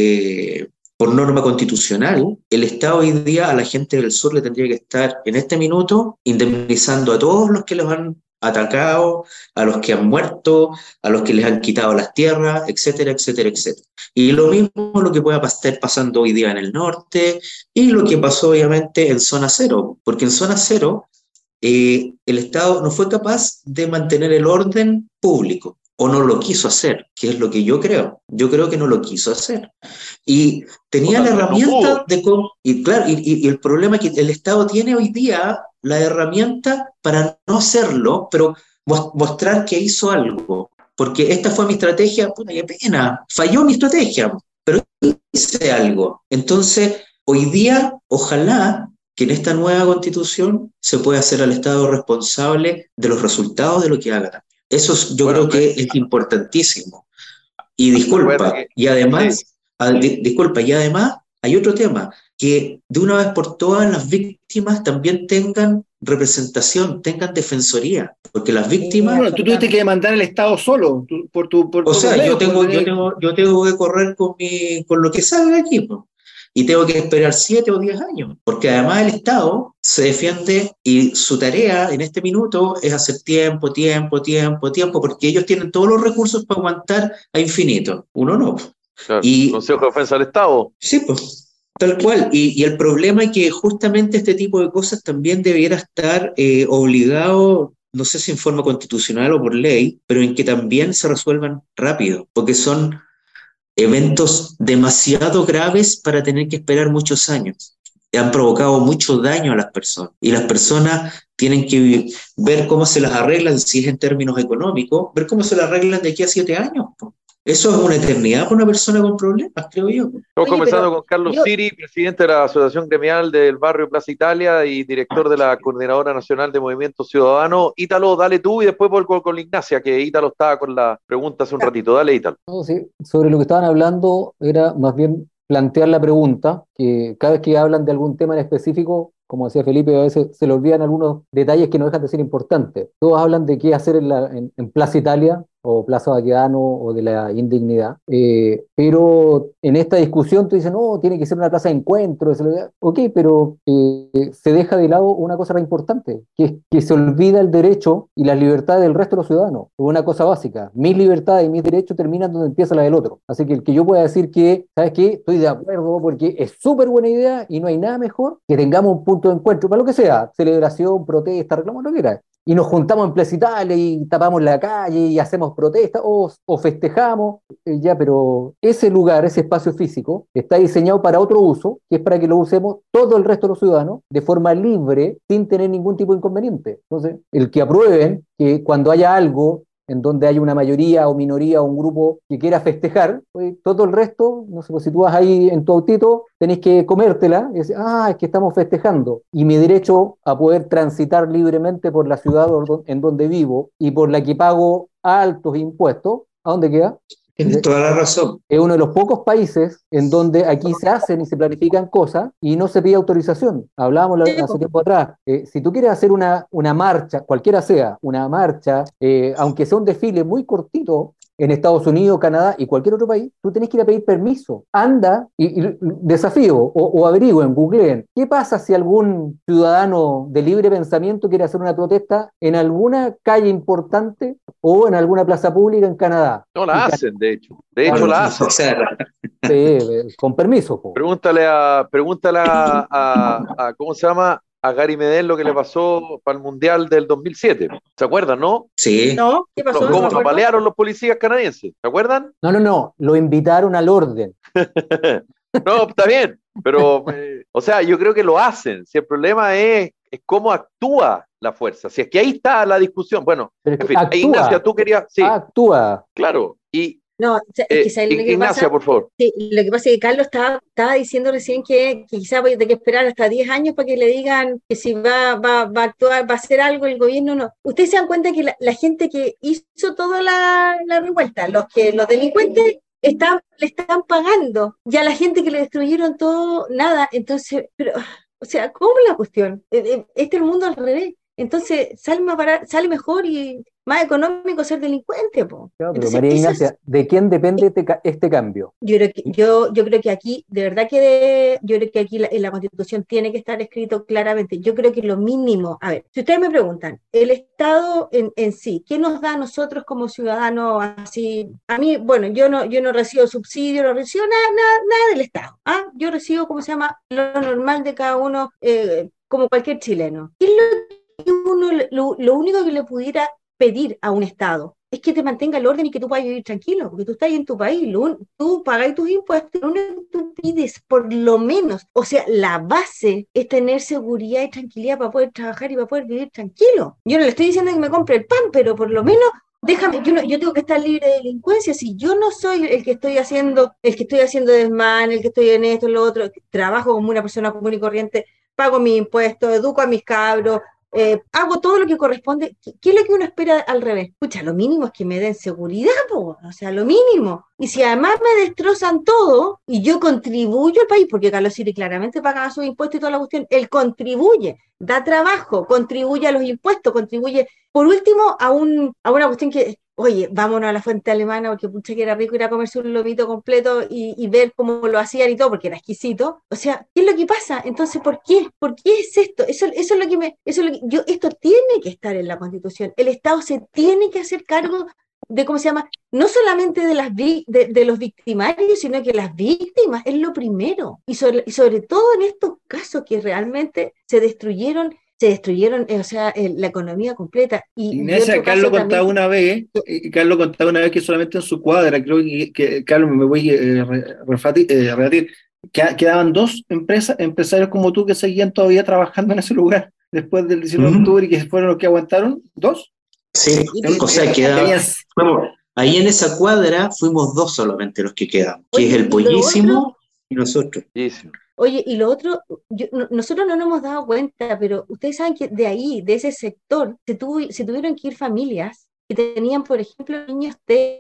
por norma constitucional, el Estado hoy día a la gente del sur le tendría que estar en este minuto indemnizando a todos los que los han atacado, a los que han muerto, a los que les han quitado las tierras, etcétera, etcétera, etcétera. Y lo mismo lo que pueda estar pasando hoy día en el norte y lo que pasó obviamente en zona cero, porque en zona cero el Estado no fue capaz de mantener el orden público o no lo quiso hacer, que es lo que yo creo. Yo creo que no lo quiso hacer. Y tenía la herramienta de cómo... Y claro, y el problema es que el Estado tiene hoy día la herramienta para no hacerlo, pero mostrar que hizo algo. Porque esta fue mi estrategia, puta, qué pena, falló mi estrategia, pero hice algo. Entonces, hoy día, ojalá que en esta nueva constitución se pueda hacer al Estado responsable de los resultados de lo que haga. Eso yo creo que es importantísimo. Y disculpa, y además, disculpa, y además hay otro tema, que de una vez por todas las víctimas también tengan representación, tengan defensoría, porque las víctimas... Bueno, tú tuviste que demandar al Estado solo, o sea, yo tengo que correr con lo que salga aquí, ¿no? Y tengo que esperar 7 o 10 años, porque además el Estado se defiende y su tarea en este minuto es hacer tiempo, porque ellos tienen todos los recursos para aguantar a infinito, uno no. Claro, y Consejo de Defensa del Estado. Sí, pues, tal cual. Y el problema es que justamente este tipo de cosas también debiera estar obligado, no sé si en forma constitucional o por ley, pero en que también se resuelvan rápido, porque son eventos demasiado graves para tener que esperar muchos años. Han provocado mucho daño a las personas y las personas tienen que ver cómo se las arreglan, si es en términos económicos, ver cómo se las arreglan de aquí a 7 años. Eso es una eternidad para una persona con problemas, creo yo. Estamos conversando con Carlos Siri, presidente de la Asociación Gremial del Barrio Plaza Italia y director de la Coordinadora Nacional de Movimiento Ciudadano. Ítalo, dale tú y después vuelvo con Ignacia, que Ítalo estaba con la pregunta hace un ratito. Dale, Ítalo. No, sí. Sobre lo que estaban hablando era más bien plantear la pregunta, que cada vez que hablan de algún tema en específico, como decía Felipe, a veces se le olvidan algunos detalles que no dejan de ser importantes. Todos hablan de qué hacer en Plaza Italia, o Plaza Baquedano, o de la indignidad, pero en esta discusión tú dices, no, tiene que ser una plaza de encuentro, ok, pero se deja de lado una cosa re importante, que es que se olvida el derecho y las libertades del resto de los ciudadanos. Es una cosa básica, mis libertades y mis derechos terminan donde empieza la del otro. Así que el que yo pueda decir que, ¿sabes qué? Estoy de acuerdo porque es súper buena idea y no hay nada mejor que tengamos un punto de encuentro, para lo que sea, celebración, protesta, reclamo, lo que quieras. Y nos juntamos en Plaza Italia y tapamos la calle y hacemos protestas o festejamos, ya, pero ese lugar, ese espacio físico, está diseñado para otro uso, que es para que lo usemos todo el resto de los ciudadanos de forma libre, sin tener ningún tipo de inconveniente. Entonces, el que aprueben que cuando haya algo en donde hay una mayoría o minoría o un grupo que quiera festejar, pues todo el resto, no sé, pues si tú vas ahí en tu autito, tenés que comértela y decir, es que estamos festejando. Y mi derecho a poder transitar libremente por la ciudad en donde vivo y por la que pago altos impuestos, ¿a dónde queda? Tienes toda la razón. Es uno de los pocos países en donde aquí se hacen y se planifican cosas y no se pide autorización. Hablábamos hace tiempo atrás. Si tú quieres hacer una marcha, cualquiera sea, una marcha, aunque sea un desfile muy cortito, en Estados Unidos, Canadá y cualquier otro país, tú tenés que ir a pedir permiso. Anda y desafío o averigüen, googleen. ¿Qué pasa si algún ciudadano de libre pensamiento quiere hacer una protesta en alguna calle importante o en alguna plaza pública en Canadá? No la hacen, de hecho. De hecho, la hacen. Con permiso. Po. Pregúntale a ¿cómo se llama? A Gary Medel lo que le pasó para el Mundial del 2007. ¿Se acuerdan, no? Sí. ¿No? ¿Qué pasó? ¿Cómo apalearon los policías canadienses? ¿Se acuerdan? No. Lo invitaron al orden. No, está bien. Pero, o sea, yo creo que lo hacen. Si el problema es cómo actúa la fuerza. Si es que ahí está la discusión. Bueno, pero en fin. Actúa, Ignacia, tú querías... Sí, actúa. Claro. Y no, es que lo que Ignacia, pasa, por favor. sí, lo que pasa es que Carlos estaba diciendo recién que quizás hay que esperar hasta 10 años para que le digan que si va a actuar, va a hacer algo el gobierno o no. Ustedes se dan cuenta que la gente que hizo toda la revuelta, los delincuentes le están pagando, y a la gente que le destruyeron todo, nada. Entonces, pero, o sea, ¿cómo es la cuestión? Este es el mundo al revés. Entonces sale mejor y más económico ser delincuente, po. Claro, pero Entonces, María Ignacia, ¿de quién depende este cambio? Yo creo que aquí, de verdad yo creo que aquí en la Constitución tiene que estar escrito claramente. Yo creo que lo mínimo, a ver, si ustedes me preguntan, el Estado en sí, ¿qué nos da a nosotros como ciudadanos así? A mí, bueno, yo no recibo subsidio, no recibo nada del Estado. Yo recibo, ¿cómo se llama? Lo normal de cada uno, como cualquier chileno. ¿Qué es lo único que le pudiera pedir a un Estado? Es que te mantenga el orden y que tú puedas vivir tranquilo, porque tú estás ahí en tu país, tú pagas tus impuestos, lo único que tú pides, por lo menos, o sea, la base es tener seguridad y tranquilidad para poder trabajar y para poder vivir tranquilo. Yo no le estoy diciendo que me compre el pan, pero por lo menos déjame, yo tengo que estar libre de delincuencia. Si yo no soy el que estoy haciendo desmán, el que estoy en esto, en lo otro, trabajo como una persona común y corriente, pago mis impuestos, educo a mis cabros, hago todo lo que corresponde. ¿Qué es lo que uno espera al revés? Escucha, lo mínimo es que me den seguridad, po, o sea, lo mínimo. Y si además me destrozan todo y yo contribuyo al país, porque Carlos Siri claramente pagaba sus impuestos y toda la cuestión, él contribuye, da trabajo, contribuye a los impuestos, contribuye, por último, a una cuestión que, oye, vámonos a la fuente alemana, porque pucha que era rico ir a comerse un lomito completo y ver cómo lo hacían y todo, porque era exquisito. O sea, ¿qué es lo que pasa? Entonces, ¿por qué? ¿Por qué es esto? Eso es lo que esto tiene que estar en la Constitución. El Estado se tiene que hacer cargo de, ¿cómo se llama? No solamente de los victimarios, sino que las víctimas es lo primero. Y sobre todo en estos casos que realmente se destruyeron, o sea, la economía completa. Ignacia, Carlos contaba una vez que solamente en su cuadra, creo que Carlos, me voy a rebatir, quedaban 2 empresarios como tú que seguían todavía trabajando en ese lugar después del 19 de octubre y que fueron los que aguantaron. 2. Sí, o sea, ahí en esa cuadra fuimos 2 solamente los que quedamos, que es el Pollísimo y nosotros. Oye, y lo otro, nosotros no nos hemos dado cuenta, pero ustedes saben que de ahí, de ese sector, se tuvieron que ir familias que tenían, por ejemplo, niños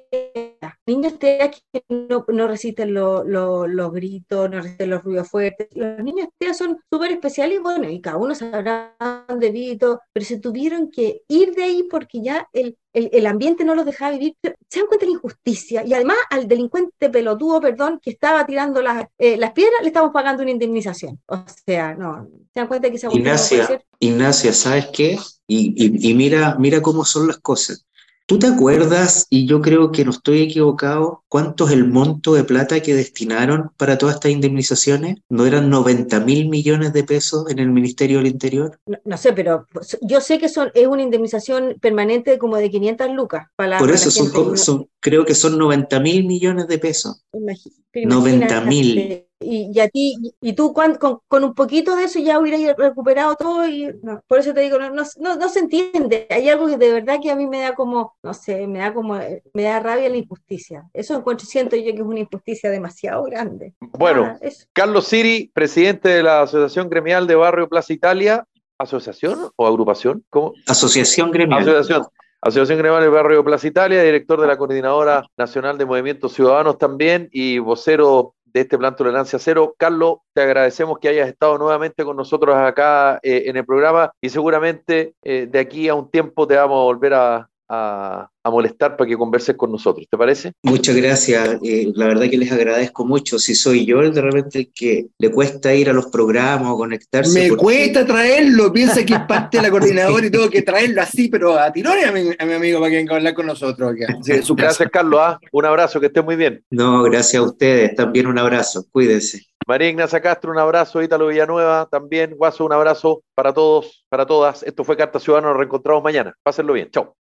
TEA que no resisten los gritos, no resisten los ruidos fuertes. Los niños TEA son súper especiales, bueno, y cada uno sabrá dónde vive, pero se tuvieron que ir de ahí porque ya el ambiente no los dejaba vivir. ¿Se dan cuenta de la injusticia? Y además al delincuente pelotudo, que estaba tirando las piedras, le estamos pagando una indemnización. O sea, no. ¿Se dan cuenta que esa cuestión no puede ser? Ignacia, ¿sabes qué? Y mira cómo son las cosas. ¿Tú te acuerdas, y yo creo que no estoy equivocado, cuánto es el monto de plata que destinaron para todas estas indemnizaciones? ¿No eran 90.000 millones de pesos en el Ministerio del Interior? No sé, pero yo sé que es una indemnización permanente como de 500 lucas. Por eso creo que son 90.000 millones de pesos. 90.000. Y tú con un poquito de eso ya hubieras recuperado todo, por eso te digo, no se entiende. Hay algo que de verdad que a mí me da como, no sé, me da rabia la injusticia. Eso siento yo que es una injusticia demasiado grande. Bueno, Carlos Siri, presidente de la Asociación Gremial de Barrio Plaza Italia. ¿Asociación o agrupación? ¿Cómo? Asociación Gremial. Asociación Gremial del Barrio Plaza Italia, director de la Coordinadora Nacional de Movimientos Ciudadanos también y vocero de este Plan Tolerancia Cero. Carlos, te agradecemos que hayas estado nuevamente con nosotros acá en el programa y seguramente de aquí a un tiempo te vamos a volver a molestar para que converses con nosotros. ¿Te parece? Muchas gracias. La verdad que les agradezco mucho. Si soy yo de repente el que le cuesta ir a los programas o conectarse. Me cuesta traerlo, piensa que es parte de la coordinadora y tengo que traerlo así, pero a tirones a mi amigo para que venga a hablar con nosotros. Gracias, Carlos. Un abrazo, que estés muy bien. No, gracias a ustedes. También un abrazo. Cuídense. María Ignacia Castro, un abrazo. Ítalo Villanueva también. Guaso, un abrazo para todos, para todas. Esto fue Carta Ciudadana. Nos reencontramos mañana. Pásenlo bien. Chao.